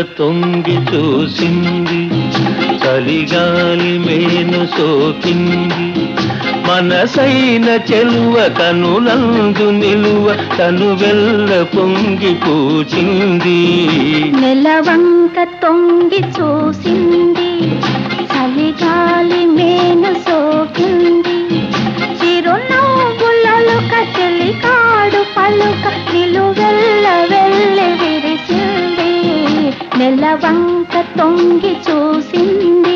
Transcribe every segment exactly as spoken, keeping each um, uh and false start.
తొంగి చూసింది, చలిగాలి మేను సోకింది. మనసైన చెలువ కనులందు నిలువ తను వెల్ల పొంగి పూచింది. నెలవంక తొంగి చూసింది, చలిగాలి మేను సోకింది. చిరునవ్వులొలుక చెలికాడు పలుక నిలువెల్ల వెళ్ళి విరిసింది. నెలవంక తొంగి చూసింది.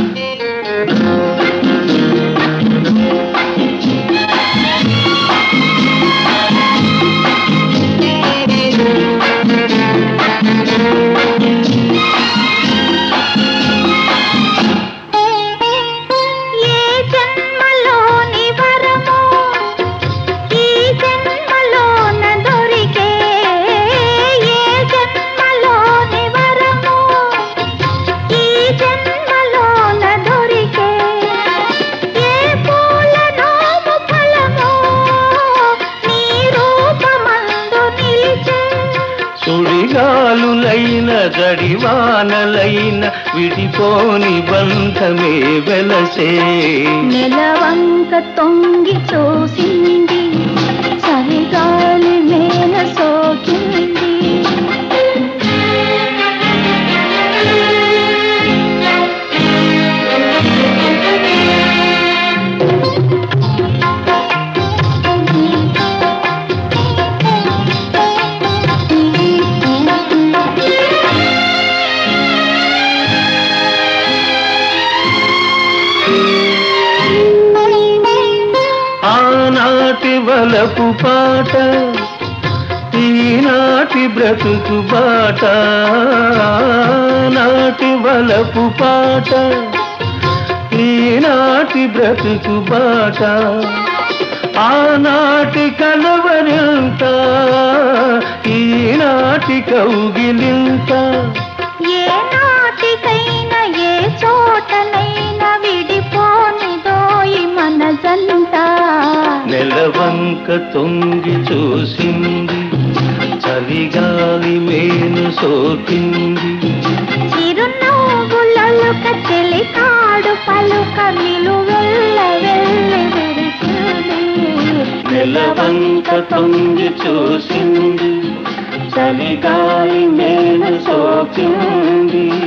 సుడిగాలులైన గడివానలైన విడిపోని బంధమే వెలసే. నెలవంక తొంగి చూసింది, చలిగాలి మేన సోకింది. ఆనాటి వలపు పాట, ఈనాటి బ్రతుకు బాట. నాటి వలపు పాట, ఈనాటి బ్రతుకు బాట. ఆనాటి కలవరింత, ఈనాటి కౌగిలింత. ఏ నాటికైనా ఏ చోటనైనా విడిపోనిదోయి మన జంట. నెలవంక తొంగి చూసింది, చలిగాలి మేను సోకింది. చిరునవ్వులొలుక చెలికాడు పలుక నిలువెల్ల వెళ్ళి విరిసింది. నెలవంక తొంగి చూసింది, చలిగాలి మేను సోకింది.